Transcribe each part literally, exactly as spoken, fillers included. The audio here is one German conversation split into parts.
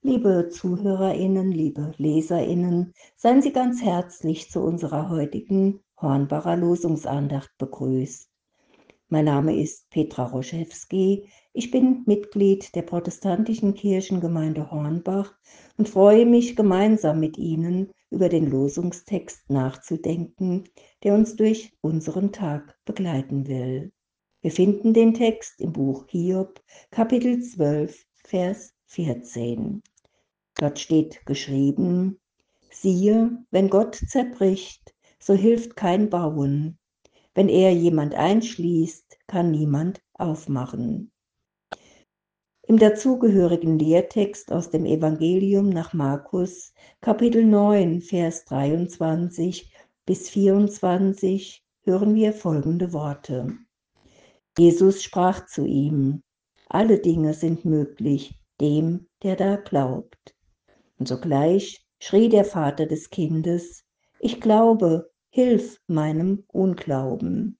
Liebe ZuhörerInnen, liebe LeserInnen, seien Sie ganz herzlich zu unserer heutigen Hornbacher Losungsandacht begrüßt. Mein Name ist Petra Roschewski. Ich bin Mitglied der protestantischen Kirchengemeinde Hornbach und freue mich, gemeinsam mit Ihnen über den Losungstext nachzudenken, der uns durch unseren Tag begleiten will. Wir finden den Text im Buch Hiob, Kapitel zwölf, Vers vierzehn. Dort steht geschrieben: Siehe, wenn Gott zerbricht, so hilft kein Bauen. Wenn er jemand einschließt, kann niemand aufmachen. Im dazugehörigen Lehrtext aus dem Evangelium nach Markus, Kapitel neun, Vers dreiundzwanzig bis vierundzwanzig, hören wir folgende Worte. Jesus sprach zu ihm: Alle Dinge sind möglich dem, der da glaubt. Und sogleich schrie der Vater des Kindes: Ich glaube, hilf meinem Unglauben.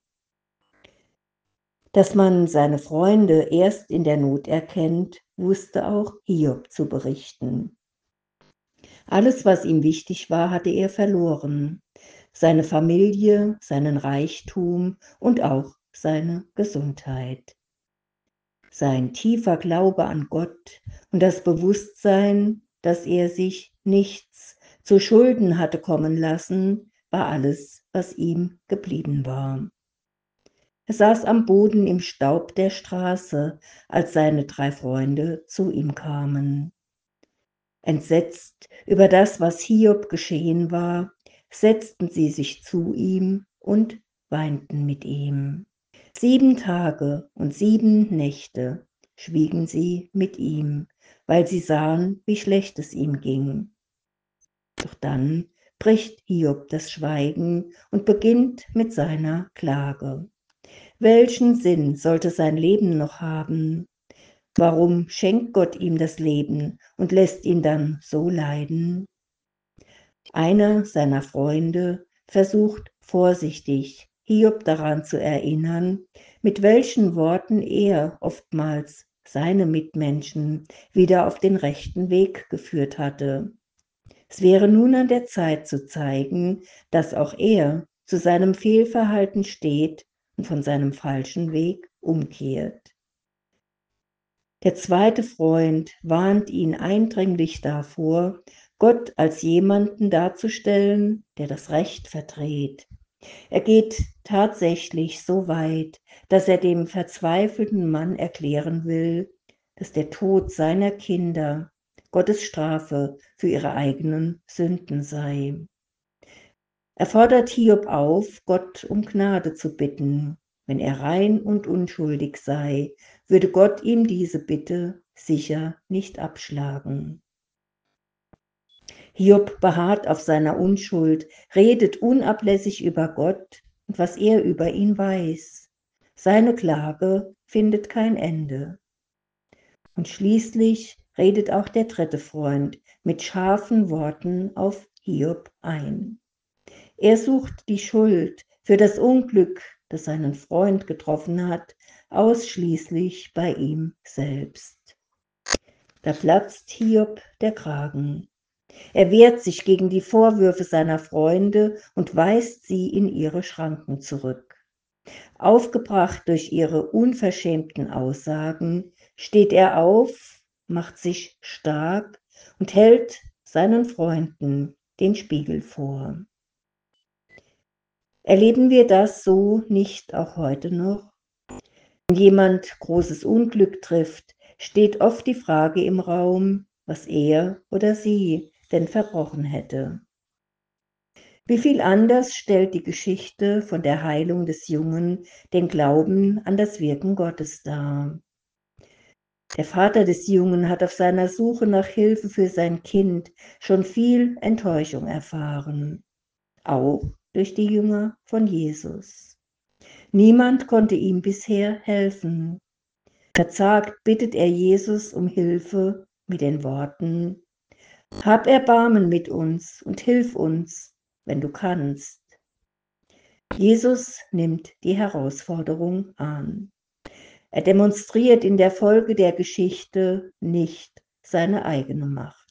Dass man seine Freunde erst in der Not erkennt, wusste auch Hiob zu berichten. Alles, was ihm wichtig war, hatte er verloren. Seine Familie, seinen Reichtum und auch seine Gesundheit. Sein tiefer Glaube an Gott und das Bewusstsein, dass er sich nichts zu Schulden hatte kommen lassen, war alles, was ihm geblieben war. Er saß am Boden im Staub der Straße, als seine drei Freunde zu ihm kamen. Entsetzt über das, was Hiob geschehen war, setzten sie sich zu ihm und weinten mit ihm. Sieben Tage und sieben Nächte schwiegen sie mit ihm, weil sie sahen, wie schlecht es ihm ging. Doch dann bricht Hiob das Schweigen und beginnt mit seiner Klage. Welchen Sinn sollte sein Leben noch haben? Warum schenkt Gott ihm das Leben und lässt ihn dann so leiden? Einer seiner Freunde versucht vorsichtig, Hiob daran zu erinnern, mit welchen Worten er oftmals seine Mitmenschen wieder auf den rechten Weg geführt hatte. Es wäre nun an der Zeit zu zeigen, dass auch er zu seinem Fehlverhalten steht und von seinem falschen Weg umkehrt. Der zweite Freund warnt ihn eindringlich davor, Gott als jemanden darzustellen, der das Recht verdreht. Er geht tatsächlich so weit, dass er dem verzweifelten Mann erklären will, dass der Tod seiner Kinder Gottes Strafe für ihre eigenen Sünden sei. Er fordert Hiob auf, Gott um Gnade zu bitten. Wenn er rein und unschuldig sei, würde Gott ihm diese Bitte sicher nicht abschlagen. Hiob beharrt auf seiner Unschuld, redet unablässig über Gott und was er über ihn weiß. Seine Klage findet kein Ende. Und schließlich redet auch der dritte Freund mit scharfen Worten auf Hiob ein. Er sucht die Schuld für das Unglück, das seinen Freund getroffen hat, ausschließlich bei ihm selbst. Da platzt Hiob der Kragen. Er wehrt sich gegen die Vorwürfe seiner Freunde und weist sie in ihre Schranken zurück. Aufgebracht durch ihre unverschämten Aussagen, steht er auf, macht sich stark und hält seinen Freunden den Spiegel vor. Erleben wir das so nicht auch heute noch? Wenn jemand großes Unglück trifft, steht oft die Frage im Raum, was er oder sie denn verbrochen hätte. Wie viel anders stellt die Geschichte von der Heilung des Jungen den Glauben an das Wirken Gottes dar. Der Vater des Jungen hat auf seiner Suche nach Hilfe für sein Kind schon viel Enttäuschung erfahren, auch durch die Jünger von Jesus. Niemand konnte ihm bisher helfen. Verzagt bittet er Jesus um Hilfe mit den Worten: Hab Erbarmen mit uns und hilf uns, wenn du kannst. Jesus nimmt die Herausforderung an. Er demonstriert in der Folge der Geschichte nicht seine eigene Macht.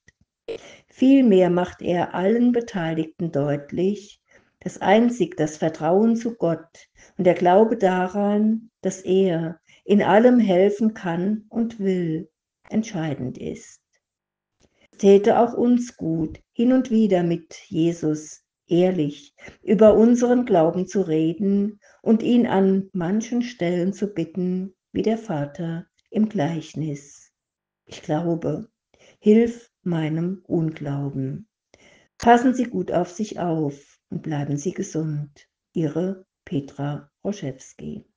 Vielmehr macht er allen Beteiligten deutlich, dass einzig das Vertrauen zu Gott und der Glaube daran, dass er in allem helfen kann und will, entscheidend ist. Es täte auch uns gut, hin und wieder mit Jesus ehrlich über unseren Glauben zu reden und ihn an manchen Stellen zu bitten, wie der Vater im Gleichnis. Ich glaube, hilf meinem Unglauben. Passen Sie gut auf sich auf und bleiben Sie gesund. Ihre Petra Roschewski.